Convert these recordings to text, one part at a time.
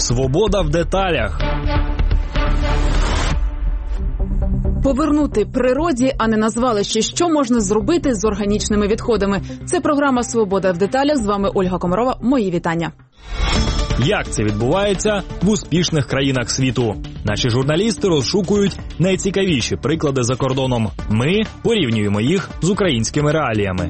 Свобода в деталях. Повернути природі, а не на звалищі, що можна зробити з органічними відходами. Це програма «Свобода в деталях». З вами Ольга Комарова. Мої вітання. Як це відбувається в успішних країнах світу? Наші журналісти розшукують найцікавіші приклади за кордоном. Ми порівнюємо їх з українськими реаліями.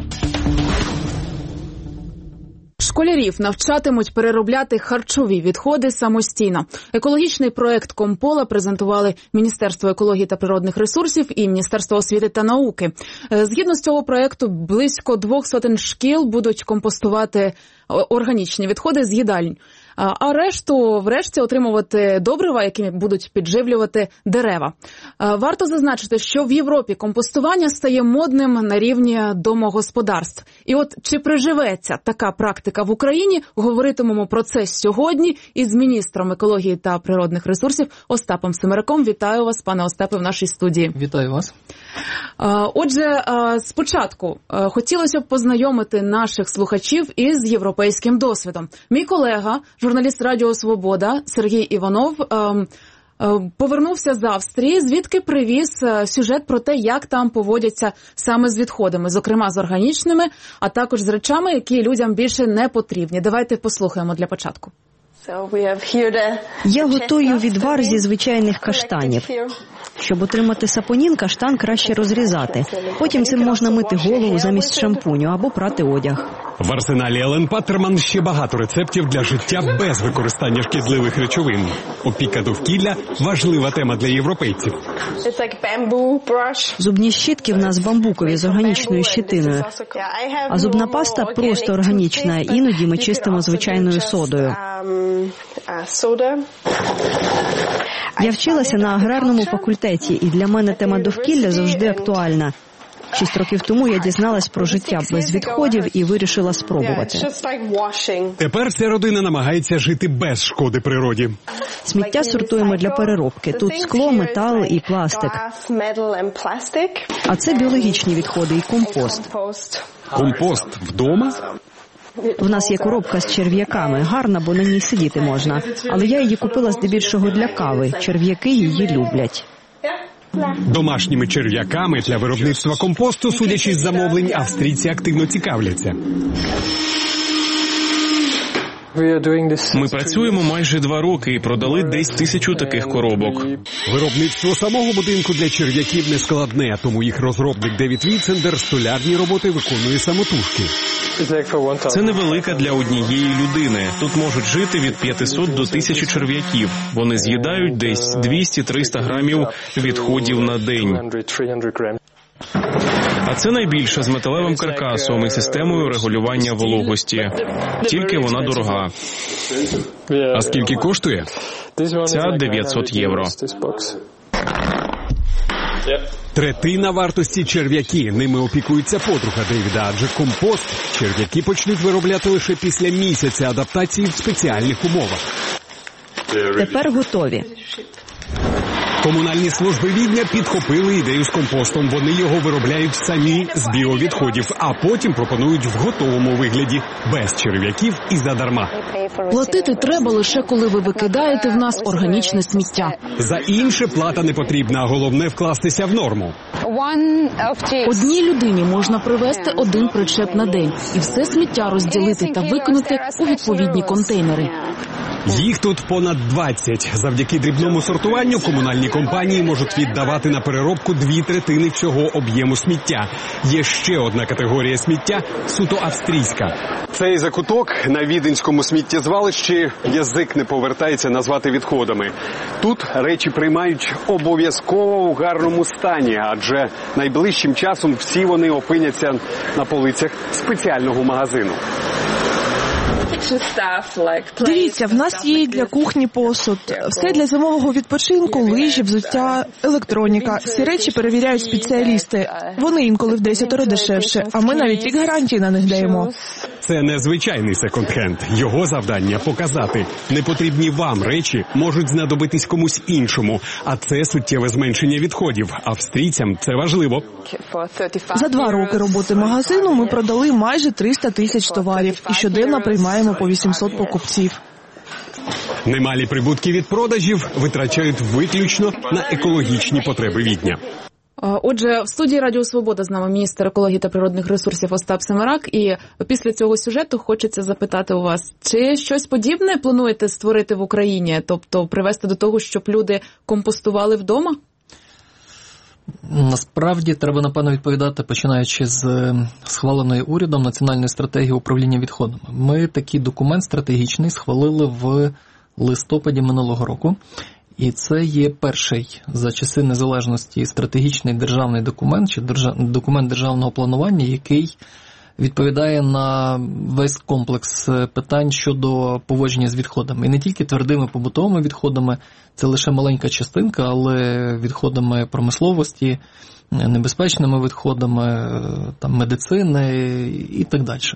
Школярів навчатимуть переробляти харчові відходи самостійно. Екологічний проект «Компола» презентували Міністерство екології та природних ресурсів і Міністерство освіти та науки. Згідно з цього проекту, близько 200 шкіл будуть компостувати органічні відходи з їдалень. А врешті отримувати добрива, якими будуть підживлювати дерева. Варто зазначити, що в Європі компостування стає модним на рівні домогосподарств. І от чи приживеться така практика в Україні, говоритимемо про це сьогодні із міністром екології та природних ресурсів Остапом Семераком. Вітаю вас, пане Остапе, в нашій студії. Вітаю вас. Отже, спочатку хотілося б познайомити наших слухачів із європейським досвідом. Мій колега, журналіст Радіо Свобода Сергій Іванов, повернувся з Австрії, звідки привіз сюжет про те, як там поводяться саме з відходами, зокрема з органічними, а також з речами, які людям більше не потрібні. Давайте послухаємо для початку. Я готую відвар зі звичайних каштанів. Щоб отримати сапонін, каштан краще розрізати. Потім цим можна мити голову замість шампуню або прати одяг. В арсеналі Елен Паттерман ще багато рецептів для життя без використання шкідливих речовин. Опіка довкілля – важлива тема для європейців. Зубні щітки в нас бамбукові з органічною щетиною. А зубна паста просто органічна, іноді ми чистимо звичайною содою. Я вчилася на аграрному факультеті, і для мене тема довкілля завжди актуальна. 6 років тому я дізналась про життя без відходів і вирішила спробувати. Тепер ця родина намагається жити без шкоди природі. Сміття сортуємо для переробки. Тут скло, метал і пластик. А це біологічні відходи і компост. Компост вдома? В нас є коробка з черв'яками. Гарна, бо на ній сидіти можна. Але я її купила здебільшого для кави. Черв'яки її люблять. Домашніми черв'яками для виробництва компосту, судячи з замовлень, австрійці активно цікавляться. Ми працюємо майже 2 роки і продали десь 1000 таких коробок. Виробництво самого будинку для черв'яків не складне, тому їх розробник Девід Віцендер столярні роботи виконує самотужки. Це невелика для однієї людини. Тут можуть жити від 500 до 1000 черв'яків. Вони з'їдають десь 200-300 грамів відходів на день. А це найбільша з металевим каркасом і системою регулювання вологості. Тільки вона дорога. А скільки коштує? Ця 900 євро. Третина вартості черв'яки. Ними опікується подруга Девіда, адже компост черв'яки почнуть виробляти лише після місяця адаптації в спеціальних умовах. Тепер готові. Комунальні служби Відня підхопили ідею з компостом. Вони його виробляють самі з біовідходів, а потім пропонують в готовому вигляді, без черв'яків і задарма. Платити треба лише, коли ви викидаєте в нас органічне сміття. За інше плата не потрібна, головне вкластися в норму. Одній людині можна привезти 1 причеп на день і все сміття розділити та викинути у відповідні контейнери. Їх тут понад 20. Завдяки дрібному сортуванню комунальні компанії можуть віддавати на переробку 2/3 всього об'єму сміття. Є ще одна категорія сміття – суто австрійська. Цей закуток на віденському сміттєзвалищі язик не повертається назвати відходами. Тут речі приймають обов'язково у гарному стані, адже найближчим часом всі вони опиняться на полицях спеціального магазину. Дивіться, в нас є і для кухні посуд. Все для зимового відпочинку, лижі, взуття, електроніка. Всі речі перевіряють спеціалісти. Вони інколи в 10 дешевше, а ми навіть рік гарантії на них даємо. Це не звичайний секонд-хенд. Його завдання – показати. Непотрібні вам речі можуть знадобитись комусь іншому. А це суттєве зменшення відходів. Австрійцям це важливо. За 2 роки роботи магазину ми продали майже 300 000 товарів. І щоденно приймаємо по 800 покупців. Немалі прибутки від продажів витрачають виключно на екологічні потреби Відня. Отже, в студії Радіо Свобода з нами міністр екології та природних ресурсів Остап Семерак. І після цього сюжету хочеться запитати у вас, чи щось подібне плануєте створити в Україні? Тобто привести до того, щоб люди компостували вдома? Насправді, треба, напевно, відповідати, починаючи з схваленої урядом Національної стратегії управління відходами. Ми такий документ стратегічний схвалили в листопаді минулого року. І це є перший за часи незалежності стратегічний державний документ, чи документ державного планування, який відповідає на весь комплекс питань щодо поводження з відходами. І не тільки твердими побутовими відходами, це лише маленька частинка, але відходами промисловості, небезпечними відходами, там, медицини і так далі.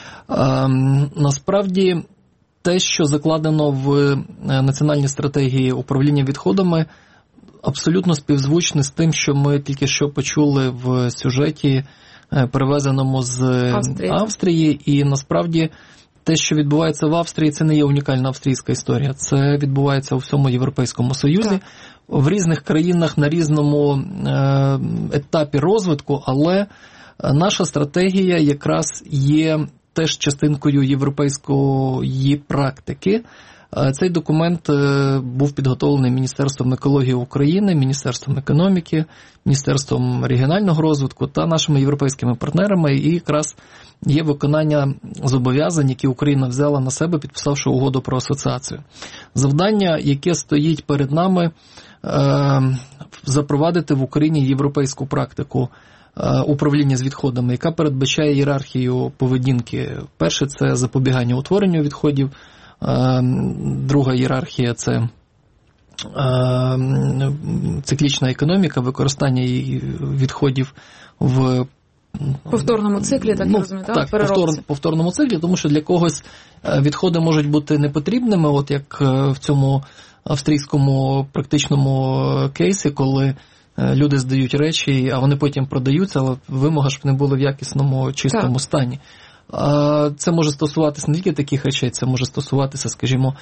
Насправді, те, що закладено в Національній стратегії управління відходами, абсолютно співзвучне з тим, що ми тільки що почули в сюжеті, перевезеному з Австрії. І насправді те, що відбувається в Австрії, це не є унікальна австрійська історія. Це відбувається у всьому Європейському Союзі, так, в різних країнах на різному етапі розвитку, але наша стратегія якраз є теж частинкою європейської практики. Цей документ був підготовлений Міністерством екології України, Міністерством економіки, Міністерством регіонального розвитку та нашими європейськими партнерами. І якраз є виконання зобов'язань, які Україна взяла на себе, підписавши угоду про асоціацію. Завдання, яке стоїть перед нами, запровадити в Україні європейську практику управління з відходами, яка передбачає ієрархію поведінки. Перше – це запобігання утворенню відходів, друга ієрархія – це циклічна економіка, використання відходів в повторному циклі, так розумію, так? Так, повторному циклі, тому що для когось відходи можуть бути непотрібними, от як в цьому австрійському практичному кейсі, коли люди здають речі, а вони потім продаються, але вимога, щоб вони були в якісному, чистому стані. Це може стосуватися не тільки таких речей, це може стосуватися, скажімо,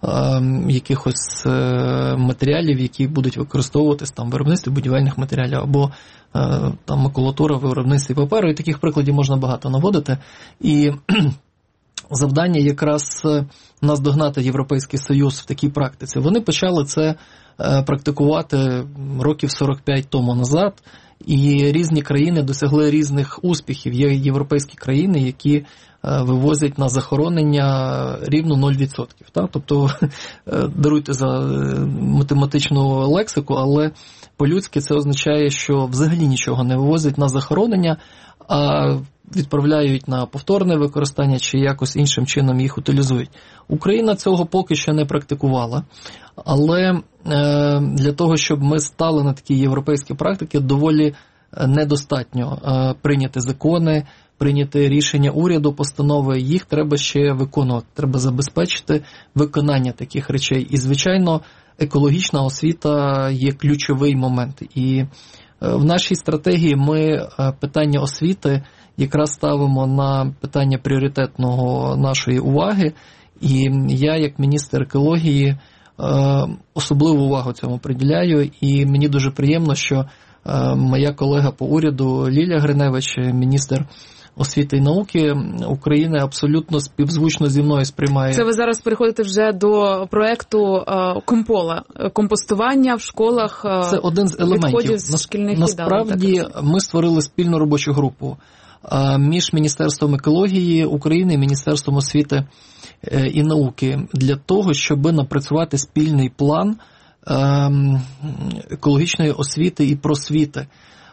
якихось матеріалів, які будуть використовуватись там в виробництві будівельних матеріалів, або там макулатура в виробництві паперу, і таких прикладів можна багато наводити. І завдання якраз наздогнати Європейський Союз в такій практиці. Вони почали це практикувати років 45 тому назад, і різні країни досягли різних успіхів. Є європейські країни, які вивозять на захоронення рівно 0%. Так? Тобто, даруйте за математичну лексику, але по-людськи це означає, що взагалі нічого не вивозять на захоронення, а відправляють на повторне використання чи якось іншим чином їх утилізують. Україна цього поки що не практикувала, але для того, щоб ми стали на такі європейські практики, доволі недостатньо прийняти закони, прийняти рішення уряду, постанови, їх треба ще виконувати, треба забезпечити виконання таких речей. І, звичайно, екологічна освіта є ключовий момент. І в нашій стратегії ми питання освіти якраз ставимо на питання пріоритетного нашої уваги. І я, як міністр екології, особливу увагу цьому приділяю. І мені дуже приємно, що моя колега по уряду Лілія Гриневич, міністр освіти і науки України, абсолютно співзвучно зі мною сприймає. Це ви зараз переходите вже до проєкту Компола, компостування в школах. Це один з елементів. Насправді ми створили спільну робочу групу між Міністерством екології України і Міністерством освіти і науки для того, щоб напрацювати спільний план екологічної освіти і просвіти.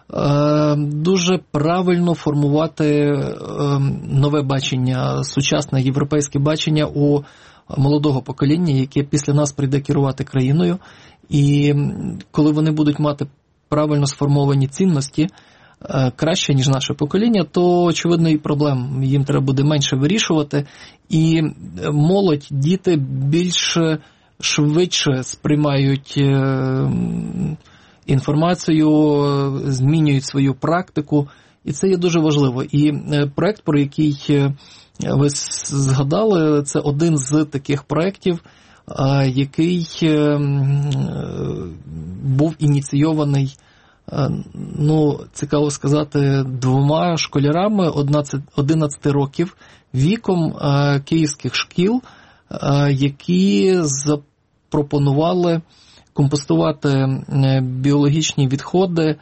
Дуже правильно формувати нове бачення, сучасне європейське бачення у молодого покоління, яке після нас прийде керувати країною. І коли вони будуть мати правильно сформовані цінності, краще, ніж наше покоління, то, очевидно, і проблем їм треба буде менше вирішувати. І молодь, діти більш швидше сприймають інформацію, змінюють свою практику, і це є дуже важливо. І проєкт, про який ви згадали, це один з таких проєктів. який був ініційований, цікаво сказати, двома школярами 11 років віком київських шкіл, які запропонували компостувати біологічні відходи,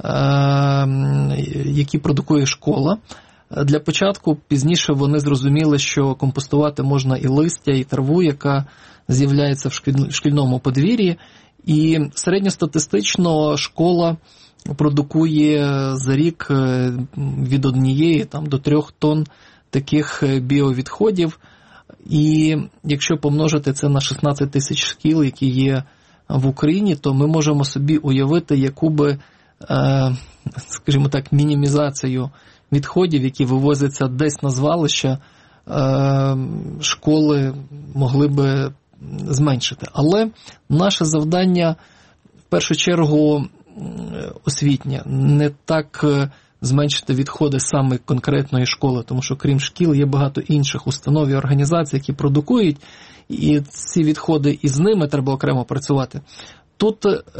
які продукує школа. Для початку, пізніше вони зрозуміли, що компостувати можна і листя, і траву, яка з'являється в шкільному подвір'ї. І середньостатистично школа продукує за рік від 1 до 3 тонн таких біовідходів. І якщо помножити це на 16 тисяч шкіл, які є в Україні, то ми можемо собі уявити, яку би, скажімо так, мінімізацію відходів, які вивозяться десь на звалища, школи могли би зменшити. Але наше завдання, в першу чергу, освітнє. Не так зменшити відходи саме конкретної школи, тому що крім шкіл є багато інших установ і організацій, які продукують, і ці відходи, і з ними треба окремо працювати. Тут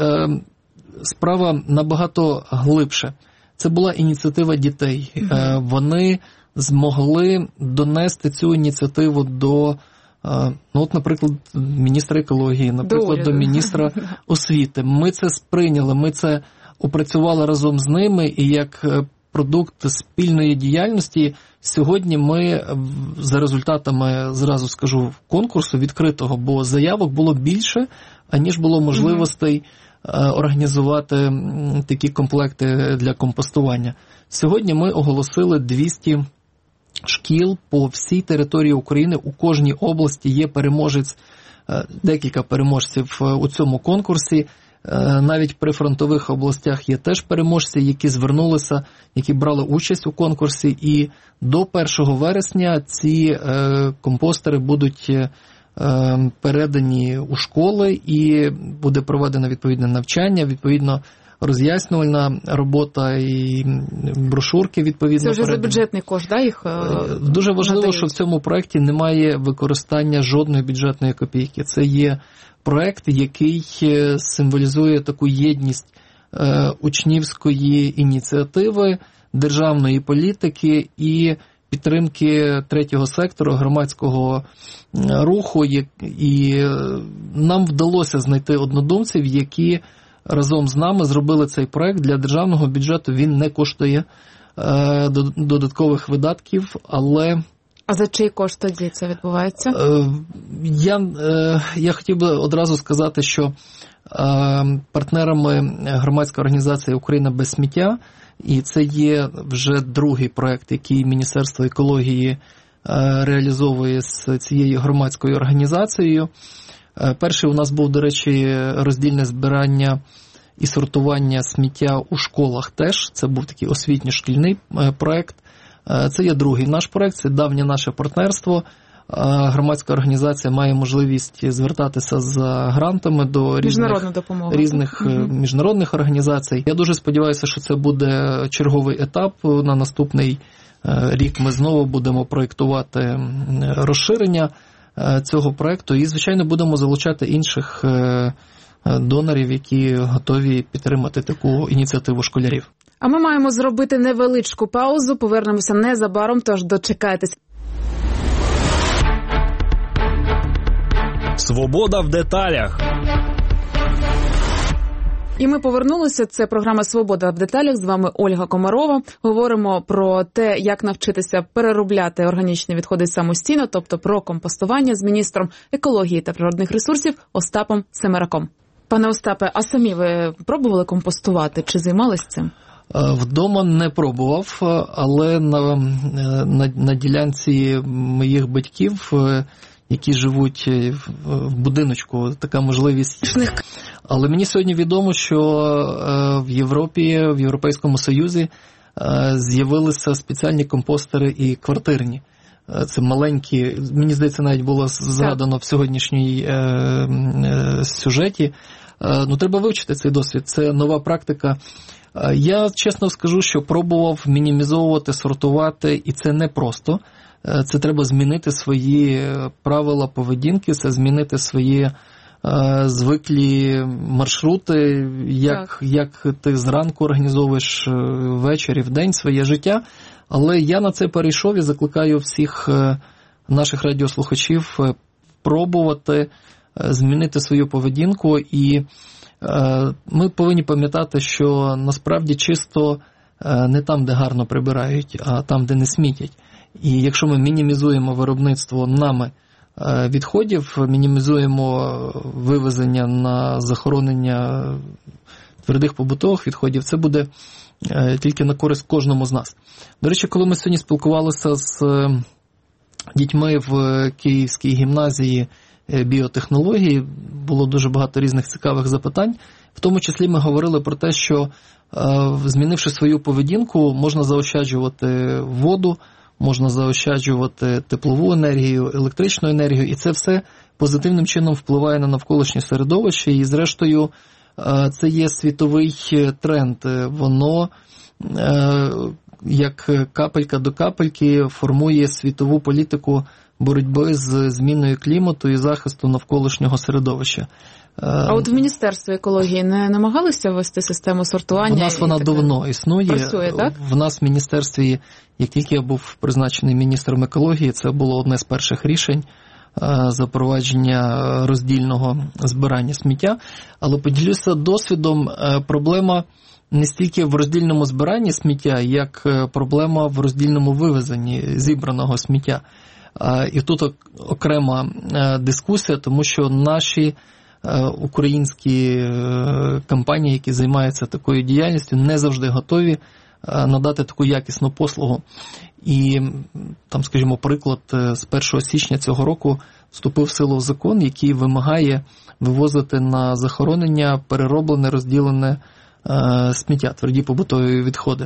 справа набагато глибше. Це була ініціатива дітей. Вони змогли донести цю ініціативу до, наприклад, міністра екології, наприклад, до міністра освіти. Ми це сприйняли, ми це опрацювали разом з ними, і як продукт спільної діяльності сьогодні ми за результатами, зразу скажу, конкурсу відкритого, бо заявок було більше, аніж було можливостей організувати такі комплекти для компостування. Сьогодні ми оголосили 200 шкіл по всій території України. У кожній області є переможець, декілька переможців у цьому конкурсі. Навіть при фронтових областях є теж переможці, які звернулися, які брали участь у конкурсі. І до 1 вересня ці компостери будуть передані у школи, і буде проведено відповідне навчання, відповідно роз'яснювальна робота і брошурки відповідно. Це вже за бюджетний кошт, да, їх дуже важливо, надають. Що в цьому проєкті немає використання жодної бюджетної копійки. Це є проєкт, який символізує таку єдність учнівської ініціативи, державної політики і підтримки третього сектору, громадського руху, і нам вдалося знайти однодумців, які разом з нами зробили цей проект. Для державного бюджету він не коштує додаткових видатків, але... А за чий кошт тоді це відбувається? Я хотів би одразу сказати, що партнерами громадської організації «Україна без сміття», і це є вже другий проект, який Міністерство екології реалізовує з цією громадською організацією. Перший у нас був, до речі, роздільне збирання і сортування сміття у школах теж. Це був такий освітньо-шкільний проект. Це є другий наш проект, це давнє наше партнерство. Громадська організація має можливість звертатися за грантами до різних міжнародних організацій. Я дуже сподіваюся, що це буде черговий етап. На наступний рік ми знову будемо проєктувати розширення цього проєкту і, звичайно, будемо залучати інших донорів, які готові підтримати таку ініціативу школярів. А ми маємо зробити невеличку паузу, повернемося незабаром, тож дочекайтесь. Свобода в деталях. І ми повернулися. Це програма «Свобода в деталях». З вами Ольга Комарова. Говоримо про те, як навчитися переробляти органічні відходи самостійно, тобто про компостування з міністром екології та природних ресурсів Остапом Семераком. Пане Остапе, а самі ви пробували компостувати? Чи займались цим? Вдома не пробував, але на ділянці моїх батьків, які живуть в будиночку, така можливість. Але мені сьогодні відомо, що в Європі, в Європейському Союзі з'явилися спеціальні компостери і квартирні. Це маленькі, мені здається, навіть було згадано в сьогоднішній сюжеті. Треба вивчити цей досвід, це нова практика. Я чесно скажу, що пробував мінімізовувати, сортувати, і це непросто. це треба змінити свої правила поведінки, це змінити свої звиклі маршрути, як ти зранку організовуєш ввечері, вдень своє життя. Але я на це перейшов і закликаю всіх наших радіослухачів пробувати змінити свою поведінку. І ми повинні пам'ятати, що насправді чисто не там, де гарно прибирають, а там, де не смітять. І якщо ми мінімізуємо виробництво нами відходів, мінімізуємо вивезення на захоронення твердих побутових відходів, це буде тільки на користь кожному з нас. До речі, коли ми сьогодні спілкувалися з дітьми в Київській гімназії біотехнології, було дуже багато різних цікавих запитань. В тому числі ми говорили про те, що змінивши свою поведінку, можна заощаджувати воду, можна заощаджувати теплову енергію, електричну енергію, і це все позитивним чином впливає на навколишнє середовище, і зрештою це є світовий тренд. Воно, як капелька до капельки, формує світову політику боротьби з зміною клімату і захисту навколишнього середовища. А от в Міністерстві екології не намагалися ввести систему сортування? У нас вона давно існує. Працює, так? В нас в Міністерстві, як тільки я був призначений міністром екології, це було одне з перших рішень запровадження роздільного збирання сміття. Але поділюся досвідом, проблема не стільки в роздільному збиранні сміття, як проблема в роздільному вивезенні зібраного сміття. І тут окрема дискусія, тому що наші українські компанії, які займаються такою діяльністю, не завжди готові надати таку якісну послугу. І там, скажімо, приклад, з 1 січня цього року вступив в силу закон, який вимагає вивозити на захоронення перероблене, розділене сміття, тверді побутові відходи.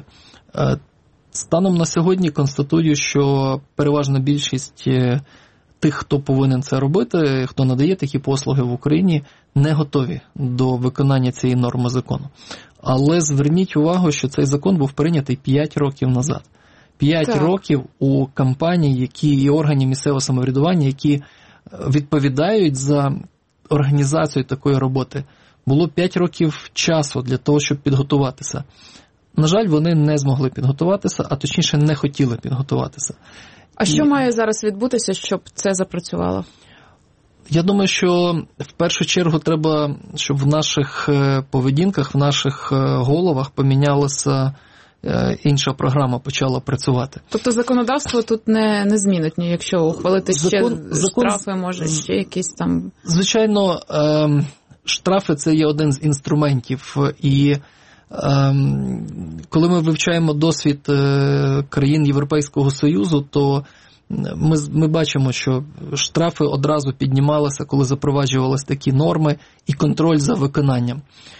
Станом на сьогодні констатую, що переважна більшість тих, хто повинен це робити, хто надає такі послуги в Україні, не готові до виконання цієї норми закону. Але зверніть увагу, що цей закон був прийнятий 5 років назад. 5 років у компаній, і органів місцевого самоврядування, які відповідають за організацію такої роботи, було 5 років часу для того, щоб підготуватися. На жаль, вони не змогли підготуватися, а точніше не хотіли підготуватися. А що має зараз відбутися, щоб це запрацювало? Я думаю, що в першу чергу треба, щоб в наших поведінках, в наших головах помінялася інша програма, почала працювати. Тобто законодавство тут не змінить, якщо ухвалити штрафи, може ще якісь там... Звичайно, штрафи – це є один з інструментів, і коли ми вивчаємо досвід країн Європейського Союзу, то ми бачимо, що штрафи одразу піднімалися, коли запроваджувалися такі норми, і контроль за виконанням.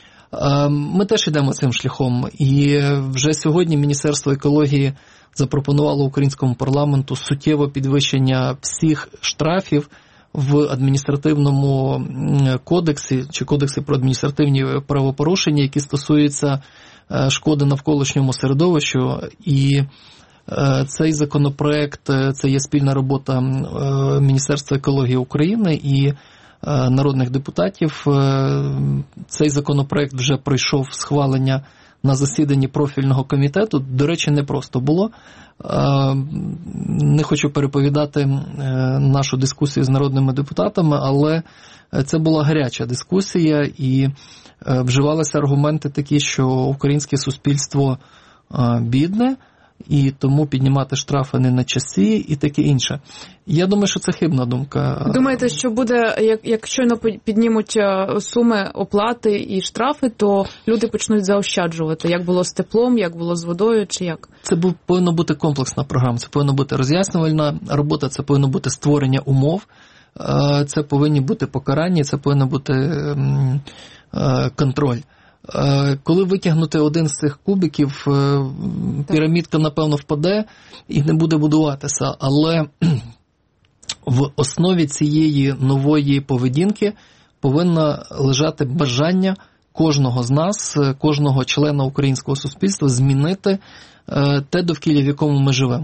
Ми теж йдемо цим шляхом, і вже сьогодні Міністерство екології запропонувало українському парламенту суттєве підвищення всіх штрафів в адміністративному кодексі, чи кодексі про адміністративні правопорушення, які стосуються шкоди навколишньому середовищу. І цей законопроект, це є спільна робота Міністерства екології України і народних депутатів. Цей законопроект вже пройшов схвалення на засіданні профільного комітету. До речі, не просто було. Не хочу переповідати нашу дискусію з народними депутатами, але це була гаряча дискусія, і вживалися аргументи такі, що українське суспільство бідне, і тому піднімати штрафи не на часі і таке інше. Я думаю, що це хибна думка. Думаєте, що буде, як щойно піднімуть суми оплати і штрафи, то люди почнуть заощаджувати? Як було з теплом, як було з водою, чи як? Це повинна бути комплексна програма, це повинна бути роз'яснювальна робота, це повинно бути створення умов, це повинні бути покарання, це повинен бути контроль. Коли витягнути один з цих кубиків, пірамідка, напевно, впаде і не буде будуватися. Але в основі цієї нової поведінки повинно лежати бажання кожного з нас, кожного члена українського суспільства змінити те довкілля, в якому ми живемо.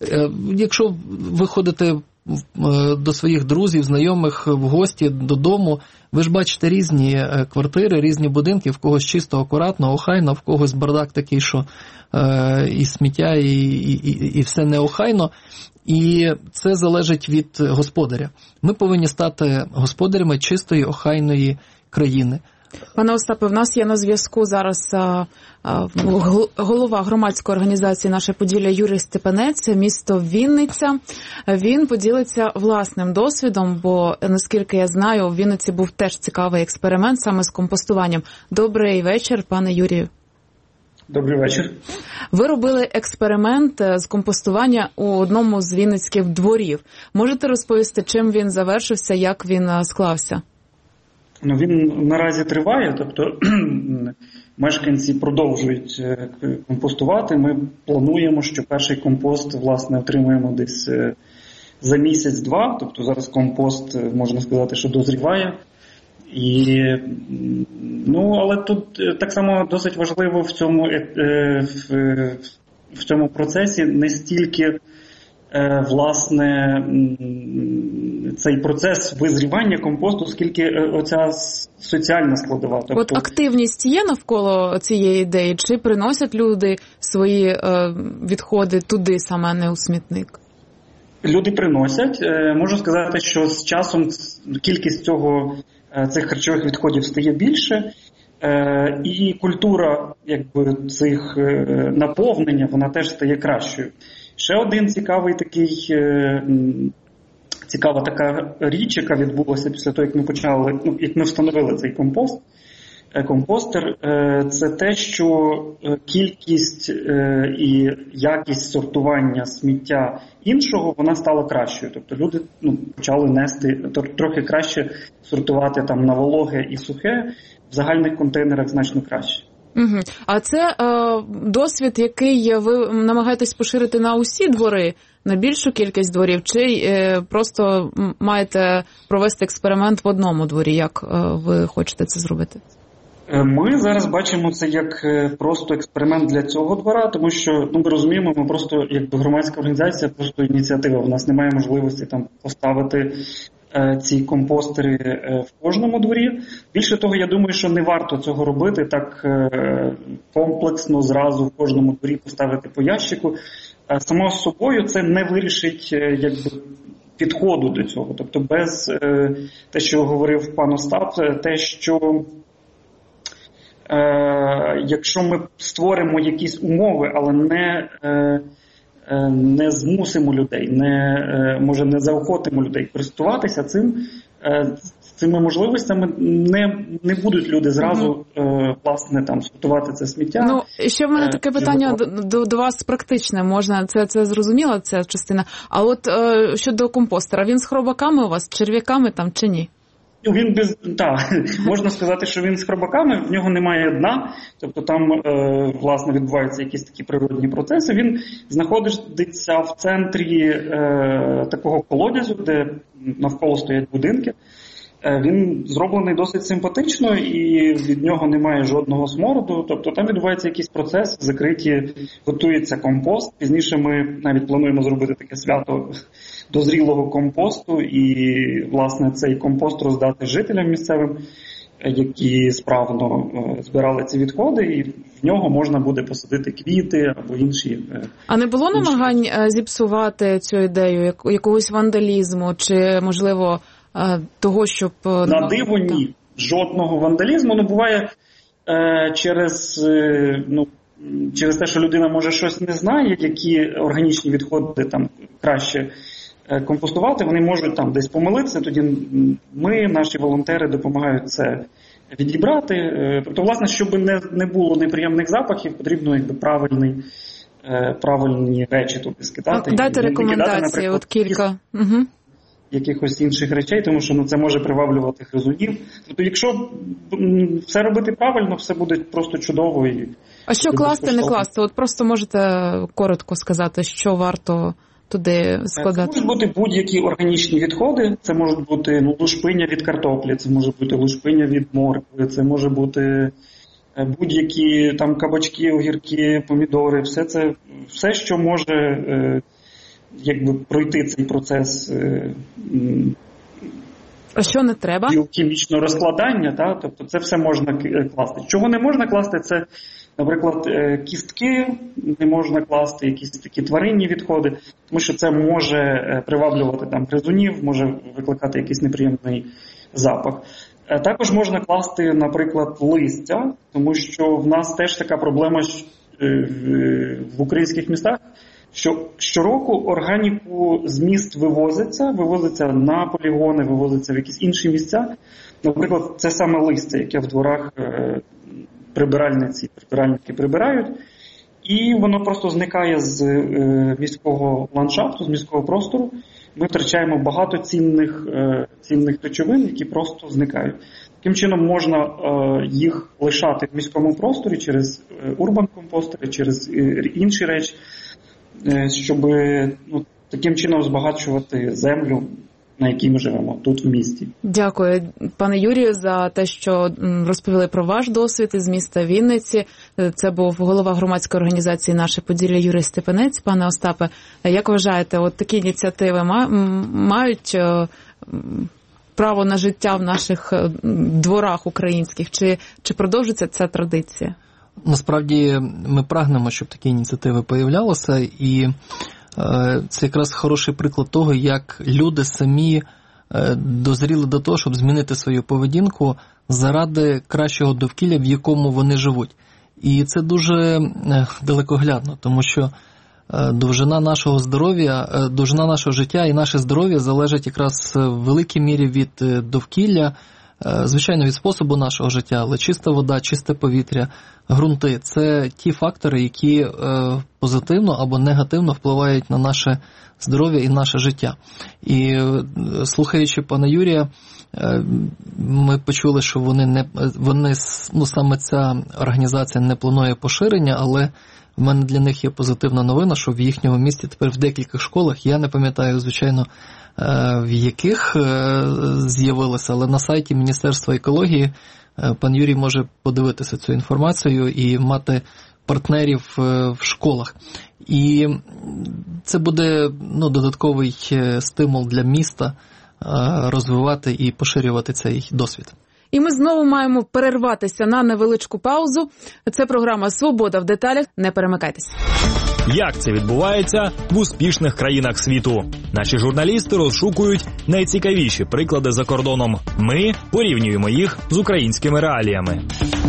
Якщо виходите до своїх друзів, знайомих в гості додому, ви ж бачите різні квартири, різні будинки, в когось чисто, акуратно, охайно, в когось бардак такий, що і сміття, і все неохайно. І це залежить від господаря. Ми повинні стати господарями чистої, охайної країни. Пане Остапе, в нас є на зв'язку зараз голова громадської організації «Наше Поділля» Юрій Степанець, місто Вінниця. Він поділиться власним досвідом, бо, наскільки я знаю, у Вінниці був теж цікавий експеримент саме з компостуванням. Добрий вечір, пане Юрію. Добрий вечір. Ви робили експеримент з компостування у одному з вінницьких дворів. Можете розповісти, чим він завершився, як він склався? Він наразі триває, тобто мешканці продовжують компостувати. Ми плануємо, що перший компост, власне, отримаємо десь за місяць-два. Тобто зараз компост, можна сказати, що дозріває. Але тут так само досить важливо в цьому процесі не стільки власне цей процес визрівання компосту, скільки оця соціальна складова. Тобто, от активність є навколо цієї ідеї? Чи приносять люди свої відходи туди саме, а не у смітник? Люди приносять. Можу сказати, що з часом кількість цих харчових відходів стає більше, і культура цих наповнення, вона теж стає кращою. Ще один цікава така річ, яка відбулася після того, як ми встановили цей компостер, це те, що кількість і якість сортування сміття іншого, вона стала кращою. Тобто люди почали нести, трохи краще сортувати там на вологе і сухе, в загальних контейнерах значно краще. Угу. А це досвід, який ви намагаєтесь поширити на усі двори, на більшу кількість дворів, чи просто маєте провести експеримент в одному дворі? Як ви хочете це зробити? Ми зараз бачимо це як просто експеримент для цього двора, тому що, ми розуміємо, ми просто, громадська організація, просто ініціатива. У нас немає можливості там поставити ці компостери в кожному дворі. Більше того, я думаю, що не варто цього робити так комплексно зразу в кожному дворі поставити по ящику. Само собою це не вирішить підходу до цього. Тобто без те, що говорив пан Остап, те, що якщо ми створимо якісь умови, але не змусимо людей, може не заохотимо людей користуватися цими можливостями, не будуть люди зразу власне там сортувати це сміття. Ще в мене таке питання до вас практичне, можна, це зрозуміла, ця частина. А от щодо компостера, він з хробаками у вас, черв'яками там чи ні? Можна сказати, що він з хробаками, в нього немає дна, тобто там, власне, відбуваються якісь такі природні процеси. Він знаходиться в центрі такого колодязю, де навколо стоять будинки. Він зроблений досить симпатично і від нього немає жодного смороду, тобто там відбувається якийсь процес, закриті, готується компост. Пізніше ми навіть плануємо зробити таке свято дозрілого компосту і, власне, цей компост роздати жителям місцевим, які справно збирали ці відходи, і в нього можна буде посадити квіти або інші. А не було намагань зіпсувати цю ідею, якогось вандалізму чи, можливо, того, щоб... На диво ні. Жодного вандалізму. Буває через те, що людина може щось не знає, які органічні відходи там краще компостувати, вони можуть там десь помилитися, тоді ми, наші волонтери, допомагають це відібрати. Тобто, власне, щоб не було неприємних запахів, потрібно правильні речі туди скидати. Дайте рекомендації, от кілька. Якихось інших речей, тому що це може приваблювати гризунів. Тобто, якщо все робити правильно, все буде просто чудово. А що класти, не класти? От просто можете коротко сказати, що варто туди складати? Це можуть бути будь-які органічні відходи, це можуть бути лушпиня від картоплі, це може бути лушпиня від моркви, це може бути будь-які там кабачки, огірки, помідори, все, що може якби пройти цей процес. А що не треба? Біохімічного розкладання, тобто це все можна класти. Чого не можна класти, це, наприклад, кістки, не можна класти якісь такі тваринні відходи, тому що це може приваблювати там гризунів, може викликати якийсь неприємний запах. Також можна класти, наприклад, листя, тому що в нас теж така проблема в українських містах, що щороку органіку з міст вивозиться на полігони, вивозиться в якісь інші місця. Наприклад, це саме листя, яке в дворах прибиральники прибирають, і воно просто зникає з міського ландшафту, з міського простору. Ми втрачаємо багато цінних речовин, які просто зникають. Таким чином можна їх лишати в міському просторі через урбан-компостери, через інші речі, щоб таким чином збагачувати землю, на якій ми живемо тут в місті. Дякую, пане Юрію, за те, що розповіли про ваш досвід із міста Вінниці. Це був голова громадської організації «Наше Поділля» Юрій Степанець. Пане Остапе, як вважаєте, от такі ініціативи мають право на життя в наших дворах українських? Чи продовжиться ця традиція? Насправді ми прагнемо, щоб такі ініціативи появлялися, і це якраз хороший приклад того, як люди самі дозріли до того, щоб змінити свою поведінку заради кращого довкілля, в якому вони живуть. І це дуже далекоглядно, тому що довжина нашого здоров'я, довжина нашого життя і наше здоров'я залежить якраз в великій мірі від довкілля, звичайно, від способу нашого життя, але чиста вода, чисте повітря, ґрунти – це ті фактори, які позитивно або негативно впливають на наше здоров'я і наше життя. І слухаючи пана Юрія, ми почули, що вони саме ця організація не планує поширення, але в мене для них є позитивна новина, що в їхньому місті тепер в декілька школах, я не пам'ятаю, звичайно, в яких з'явилося, але на сайті Міністерства екології пан Юрій може подивитися цю інформацію і мати партнерів в школах. І це буде додатковий стимул для міста розвивати і поширювати цей досвід. І ми знову маємо перерватися на невеличку паузу. Це програма «Свобода в деталях». Не перемикайтеся. Як це відбувається в успішних країнах світу? Наші журналісти розшукують найцікавіші приклади за кордоном. Ми порівнюємо їх з українськими реаліями.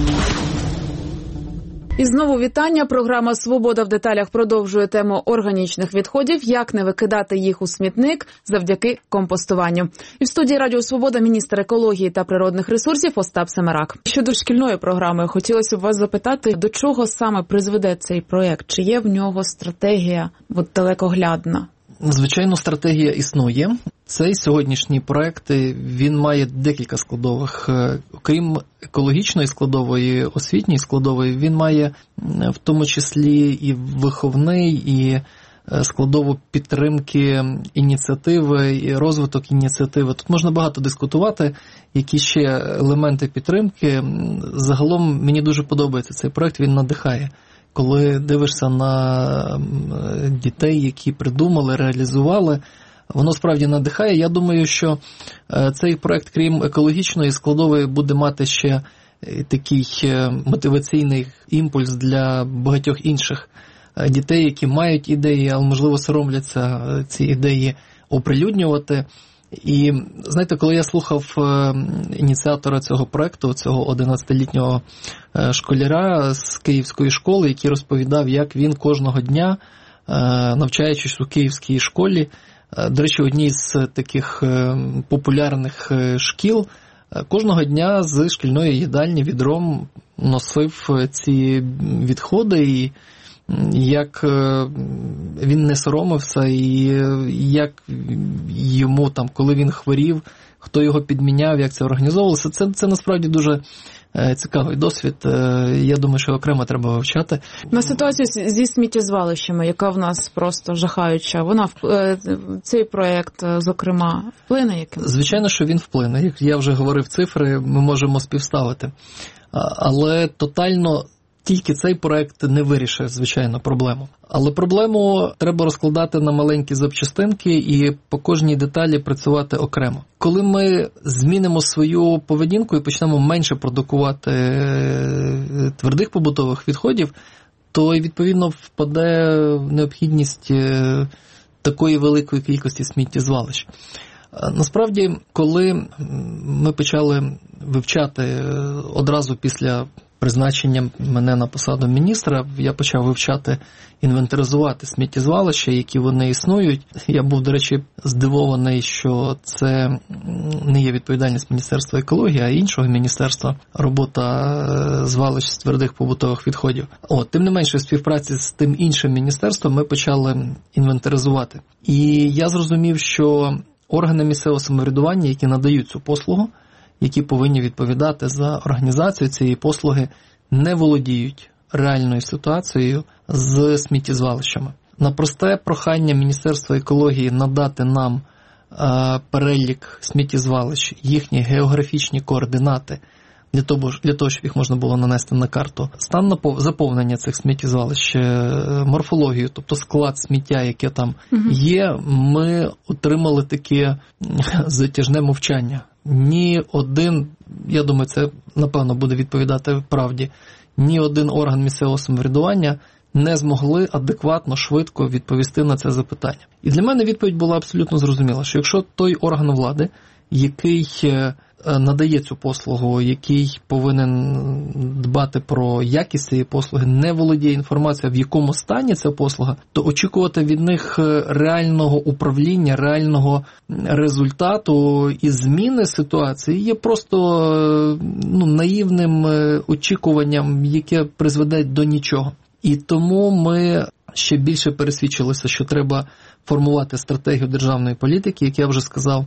І знову вітання. Програма «Свобода в деталях» продовжує тему органічних відходів, як не викидати їх у смітник завдяки компостуванню. І в студії Радіо Свобода міністр екології та природних ресурсів Остап Семерак. Щодо шкільної програми, хотілося б вас запитати, до чого саме призведе цей проєкт? Чи є в нього стратегія далекоглядна? Звичайно, стратегія існує. Цей сьогоднішній проект, він має декілька складових. Окрім екологічної складової, освітньої складової, він має в тому числі і виховний, і складову підтримки ініціативи, і розвиток ініціативи. Тут можна багато дискутувати, які ще елементи підтримки. Загалом мені дуже подобається цей проект, він надихає. Коли дивишся на дітей, які придумали, реалізували, воно справді надихає. Я думаю, що цей проект, крім екологічної складової, буде мати ще такий мотиваційний імпульс для багатьох інших дітей, які мають ідеї, але, можливо, соромляться ці ідеї оприлюднювати. І, знаєте, коли я слухав ініціатора цього проекту, цього 11-літнього школяра з київської школи, який розповідав, як він кожного дня, навчаючись у київській школі, до речі, одній з таких популярних шкіл, кожного дня з шкільної їдальні відром носив ці відходи, і як він не соромився, і як йому там, коли він хворів, хто його підміняв, як це організовувалося. Це насправді дуже цікавий досвід. Я думаю, що окремо треба вивчати. На ситуацію зі сміттєзвалищами, яка в нас просто жахаюча, вона цей проєкт, зокрема, вплине яким? Звичайно, що він вплине. Як я вже говорив цифри, ми можемо співставити. Але тотально тільки цей проект не вирішить, звичайно, проблему. Але проблему треба розкладати на маленькі запчастинки і по кожній деталі працювати окремо. Коли ми змінимо свою поведінку і почнемо менше продукувати твердих побутових відходів, то, відповідно, впаде необхідність такої великої кількості сміттєзвалищ. Насправді, коли ми почали вивчати одразу після призначення мене на посаду міністра, я почав вивчати, інвентаризувати сміттєзвалища, які вони існують. Я був, до речі, здивований, що це не є відповідальність Міністерства екології, а іншого міністерства, робота звалищ з твердих побутових відходів. Тим не менше, в співпраці з тим іншим міністерством ми почали інвентаризувати. І я зрозумів, що органи місцевого самоврядування, які надають цю послугу, які повинні відповідати за організацію цієї послуги, не володіють реальною ситуацією з сміттєзвалищами. На просте прохання Міністерства екології надати нам перелік сміттєзвалищ, їхні географічні координати, для того, щоб їх можна було нанести на карту, стан заповнення цих сміттєзвалищ, морфологію, тобто склад сміття, яке там є, ми отримали таке затяжне мовчання. Ні один, я думаю, це напевно буде відповідати правді, ні один орган місцевого самоврядування не змогли адекватно, швидко відповісти на це запитання. І для мене відповідь була абсолютно зрозуміла, що якщо той орган влади, який надає цю послугу, який повинен дбати про якість цієї послуги, не володіє інформацією, в якому стані ця послуга, то очікувати від них реального управління, реального результату і зміни ситуації є просто наївним очікуванням, яке призведе до нічого. І тому ми ще більше пересвідчилися, що треба формувати стратегію державної політики. Як я вже сказав,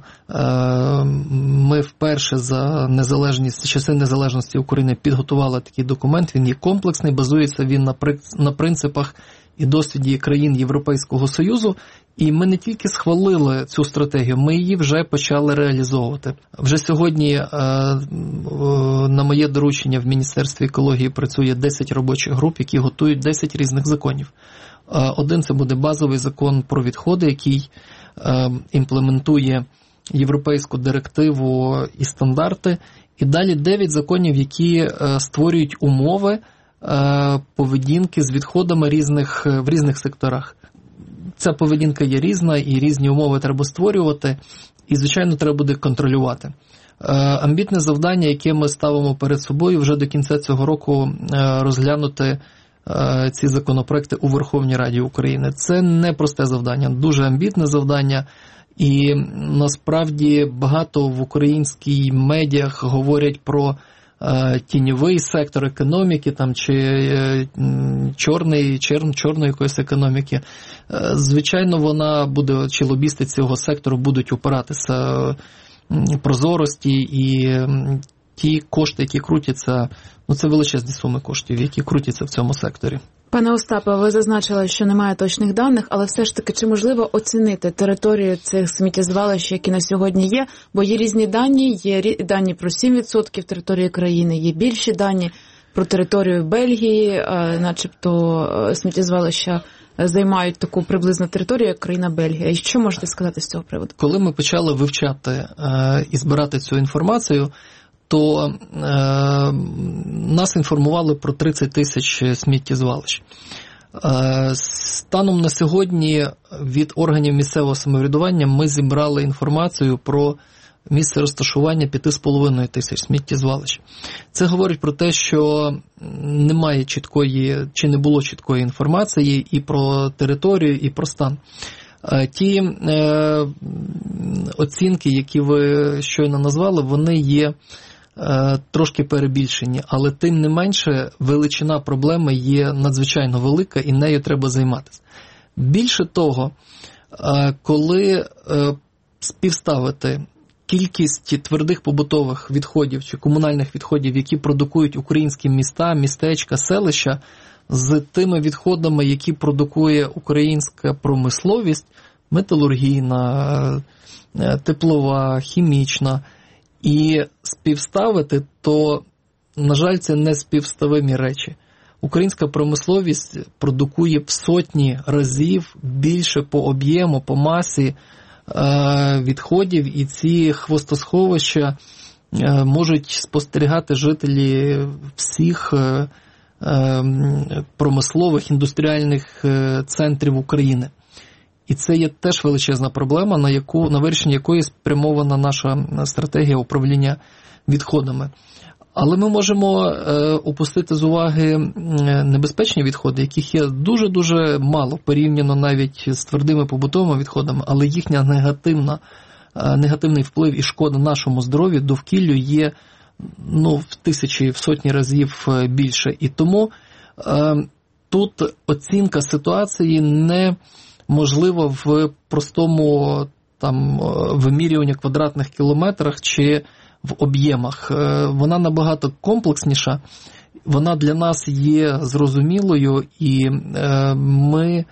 ми вперше за часи незалежності України підготували такий документ. Він є комплексний, базується він на принципах і досвіді країн Європейського Союзу. І ми не тільки схвалили цю стратегію, ми її вже почали реалізовувати. Вже сьогодні на моє доручення в Міністерстві екології працює 10 робочих груп, які готують 10 різних законів. Один – це буде базовий закон про відходи, який імплементує європейську директиву і стандарти. І далі 9 законів, які створюють умови поведінки з відходами в різних секторах. Ця поведінка є різна, і різні умови треба створювати, і, звичайно, треба буде контролювати. Амбітне завдання, яке ми ставимо перед собою, вже до кінця цього року розглянути ці законопроекти у Верховній Раді України. Це не просте завдання, дуже амбітне завдання. І насправді багато в українській медіах говорять про тіньовий сектор економіки чи чорної якоїсь економіки. Звичайно, вона буде, чи лобісти цього сектору будуть упиратися прозорості, і ті кошти, які крутяться, це величезні суми коштів, які крутяться в цьому секторі. Пане Остапе, ви зазначили, що немає точних даних, але все ж таки, чи можливо оцінити територію цих сміттєзвалищ, які на сьогодні є? Бо є різні дані, є дані про 7% території країни, є більші дані про територію Бельгії, начебто сміттєзвалища займають таку приблизну територію, як країна Бельгія. І що можете сказати з цього приводу? Коли ми почали вивчати і збирати цю інформацію, то нас інформували про 30 тисяч сміттєзвалищ. Станом на сьогодні від органів місцевого самоврядування ми зібрали інформацію про місце розташування 5,5 тисяч сміттєзвалищ. Це говорить про те, що немає чіткої, чи не було чіткої інформації і про територію, і про стан. Ті оцінки, які ви щойно назвали, вони є трошки перебільшені, але тим не менше величина проблеми є надзвичайно велика і нею треба займатися. Більше того, коли співставити кількість твердих побутових відходів чи комунальних відходів, які продукують українські міста, містечка, селища, з тими відходами, які продукує українська промисловість, металургійна, теплова, хімічна, і співставити, то, на жаль, це не співставимі речі. українська промисловість продукує в сотні разів більше по об'єму, по масі відходів, і ці хвостосховища можуть спостерігати жителі всіх промислових, індустріальних центрів України. І це є теж величезна проблема, на вирішення якої спрямована наша стратегія управління відходами. Але ми можемо опустити з уваги небезпечні відходи, яких є дуже-дуже мало, порівняно навіть з твердими побутовими відходами, але їхня негативний вплив і шкода нашому здоров'ю, довкіллю є в тисячі, в сотні разів більше. І тому тут оцінка ситуації не можлива в простому вимірюванні квадратних кілометрах чи в об'ємах. Вона набагато комплексніша, вона для нас є зрозумілою, і ми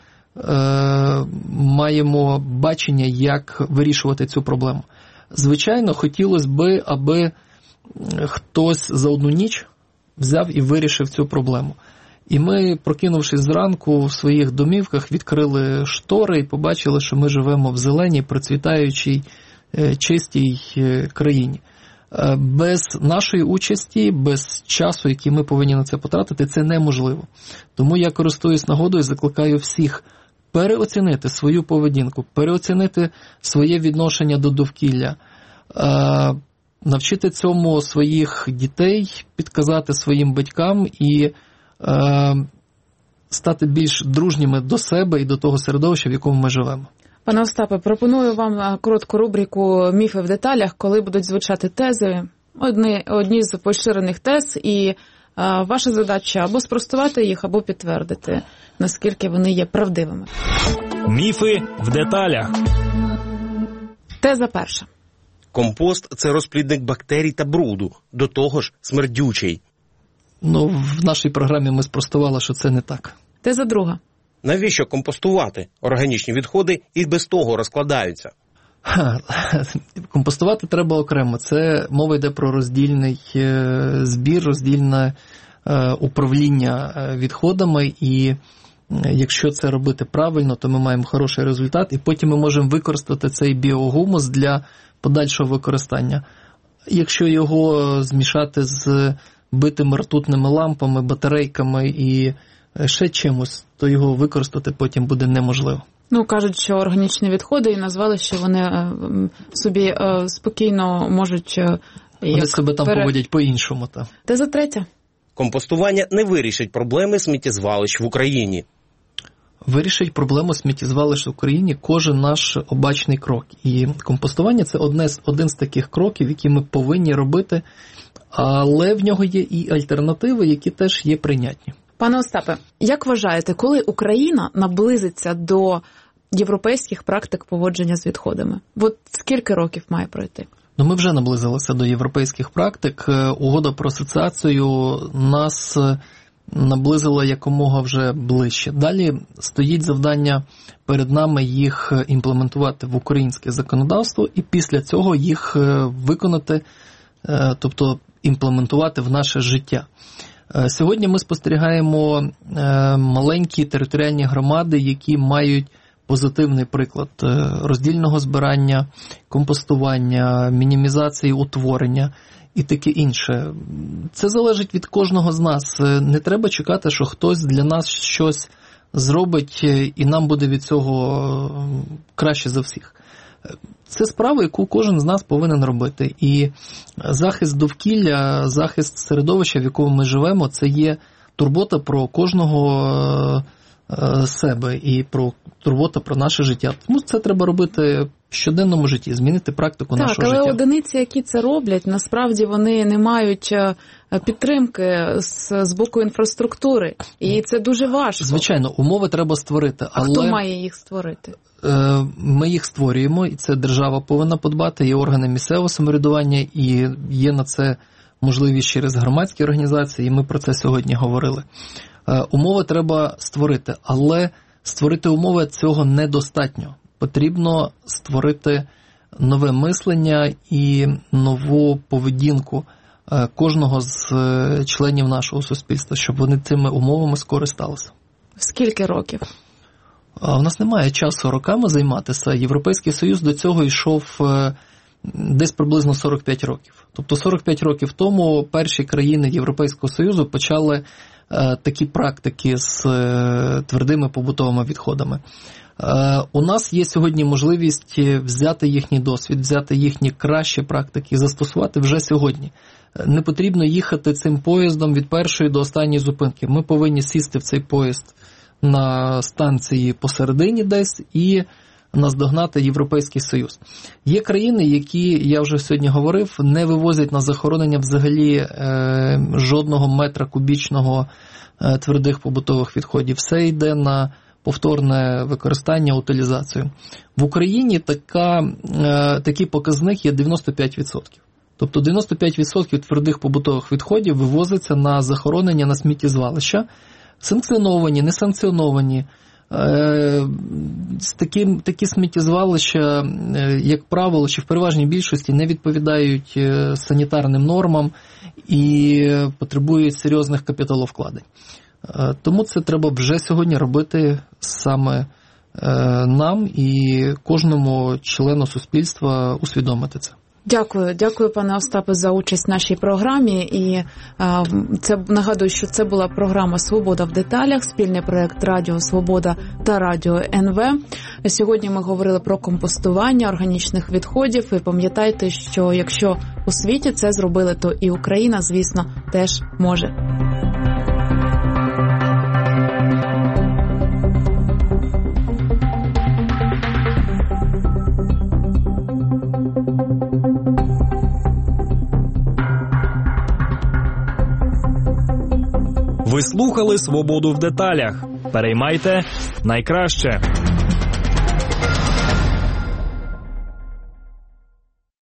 маємо бачення, як вирішувати цю проблему. Звичайно, хотілося б, аби хтось за одну ніч взяв і вирішив цю проблему. І ми, прокинувшись зранку в своїх домівках, відкрили штори і побачили, що ми живемо в зеленій, процвітаючій, чистій країні. Без нашої участі, без часу, який ми повинні на це потратити, це неможливо. Тому я користуюсь нагодою і закликаю всіх переоцінити свою поведінку, переоцінити своє відношення до довкілля, навчити цьому своїх дітей, підказати своїм батькам і стати більш дружніми до себе і до того середовища, в якому ми живемо. Пане Остапе, пропоную вам коротку рубрику «Міфи в деталях», коли будуть звучати тези, одні з поширених тез, і ваша задача або спростувати їх, або підтвердити, наскільки вони є правдивими. Міфи в деталях. Теза перша. Компост – це розплідник бактерій та бруду, до того ж смердючий. В нашій програмі ми спростували, що це не так. Теза друга. Навіщо компостувати? Органічні відходи і без того розкладаються. Компостувати треба окремо. Це мова йде про роздільний збір, роздільне управління відходами, і якщо це робити правильно, то ми маємо хороший результат, і потім ми можемо використати цей біогумус для подальшого використання. Якщо його змішати з битими ртутними лампами, батарейками і ще чимось, то його використати потім буде неможливо. Кажуть, що органічні відходи, і назвали, що вони собі спокійно можуть... Вони себе там поводять по-іншому. Теза третя. Компостування не вирішить проблеми сміттєзвалищ в Україні. Вирішить проблему сміттєзвалищ в Україні кожен наш обачний крок. І компостування – це один з таких кроків, які ми повинні робити, але в нього є і альтернативи, які теж є прийнятні. Пане Остапе, як вважаєте, коли Україна наблизиться до європейських практик поводження з відходами? Скільки років має пройти? Ми вже наблизилися до європейських практик. Угода про асоціацію нас наблизила якомога вже ближче. Далі стоїть завдання перед нами їх імплементувати в українське законодавство і після цього їх виконати, тобто імплементувати в наше життя. Сьогодні ми спостерігаємо маленькі територіальні громади, які мають позитивний приклад роздільного збирання, компостування, мінімізації утворення і таке інше. Це залежить від кожного з нас. Не треба чекати, що хтось для нас щось зробить і нам буде від цього краще за всіх. Це справа, яку кожен з нас повинен робити. І захист довкілля, захист середовища, в якому ми живемо, це є турбота про кожного себе і турбота про наше життя. Тому це треба робити в щоденному житті, змінити практику нашого життя. Так, але одиниці, які це роблять, насправді вони не мають підтримки з боку інфраструктури. І це дуже важко. Звичайно, умови треба створити. А хто має їх створити? Ми їх створюємо, і це держава повинна подбати, є органи місцевого самоврядування, і є на це можливість через громадські організації, і ми про це сьогодні говорили. Умови треба створити, але створити умови цього недостатньо. Потрібно створити нове мислення і нову поведінку кожного з членів нашого суспільства, щоб вони цими умовами скористалися. Скільки років? У нас немає часу роками займатися. Європейський Союз до цього йшов десь приблизно 45 років. Тобто 45 років тому перші країни Європейського Союзу почали такі практики з твердими побутовими відходами. У нас є сьогодні можливість взяти їхній досвід, взяти їхні кращі практики і застосувати вже сьогодні. Не потрібно їхати цим поїздом від першої до останньої зупинки. Ми повинні сісти в цей поїзд на станції посередині десь і наздогнати Європейський Союз. Є країни, які, я вже сьогодні говорив, не вивозять на захоронення взагалі жодного метра кубічного твердих побутових відходів. Все йде на повторне використання, утилізацію. В Україні такий показник є 95%. Тобто 95% твердих побутових відходів вивозиться на захоронення на сміттєзвалища, санкціоновані, несанкціоновані. Такі сміттєзвалища, як правило, чи в переважній більшості не відповідають санітарним нормам і потребують серйозних капіталовкладень. Тому це треба вже сьогодні робити саме нам і кожному члену суспільства усвідомити це. Дякую, пане Остапе, за участь в нашій програмі. І нагадую, що це була програма «Свобода в деталях», спільний проєкт Радіо Свобода та Радіо НВ. Сьогодні ми говорили про компостування органічних відходів. І пам'ятайте, що якщо у світі це зробили, то і Україна, звісно, теж може. Ви слухали «Свободу в деталях». Переймайте найкраще.